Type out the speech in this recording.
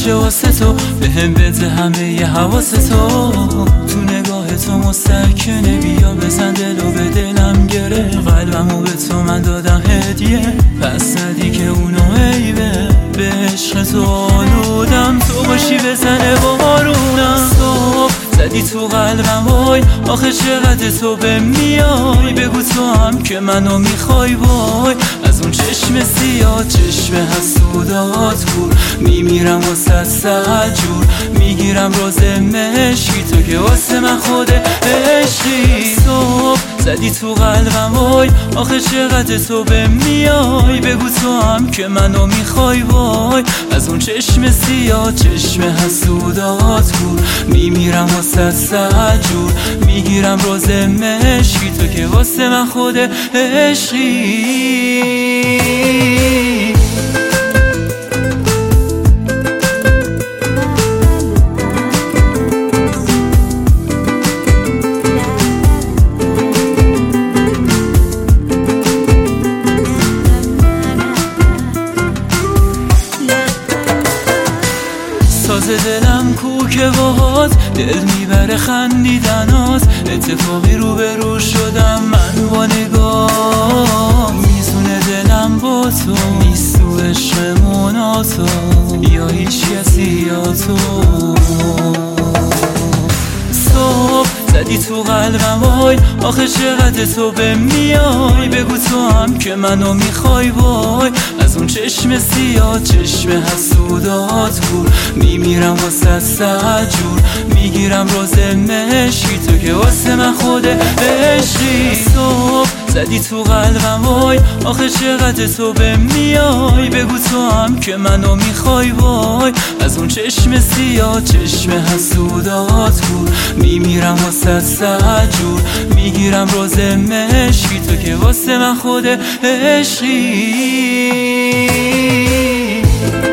بشه واسه تو، بهم بده همه ی حواس تو نگاه تو مستکنه، بیا بزن دلو به دلم گره، قلبمو به تو من دادم هدیه، پس ندی که اونو عیبه، به عشق تو آلودم، تو باشی بزنه بارونم. صبح زدی تو قلبم وای، آخه چقدر تو به میای، بگو تو هم که منو میخوای وای، از اون چشم سیاه چشم حسودات کور، میمیرم واسه صد جور، میگیرم راز مشکی تو که واسه من خود عشقی. صبح زدی تو قلبم وای، آخه چقدر تو به میای، بگو تو هم که منو میخوای وای، از اون چشم سیاه چشم حسودات کور، میمیرم واسه صد جور، میگیرم راز مشکی تو که واسه من خود عشقی. ساز دلم کو که باهات دل میبره خندیدنات، اتفاقی روبرو شدم من با نگاه، میزونه دلم با تو نیست تو عشقمون تو، یا هیچ کسی یا تو. صبح زدی تو قلبم وای، آخه چقدر تو به میای، بگو تو هم که منو میخوای وای، از اون چشم سیاه چشم حسودات کور، میمیرم واسه صد جور، میگیرم راز مشکی تو که واسه من خود عشقی. صبح زدی تو قلبم وای، آخه چقدر تو به میای، بگو تو هم که منو میخوای وای، از اون چشم سیاه چشم حسودات کور، میمیرم واسه صد جور، میگیرم راز مشکی تو که واسه من خود عشقی.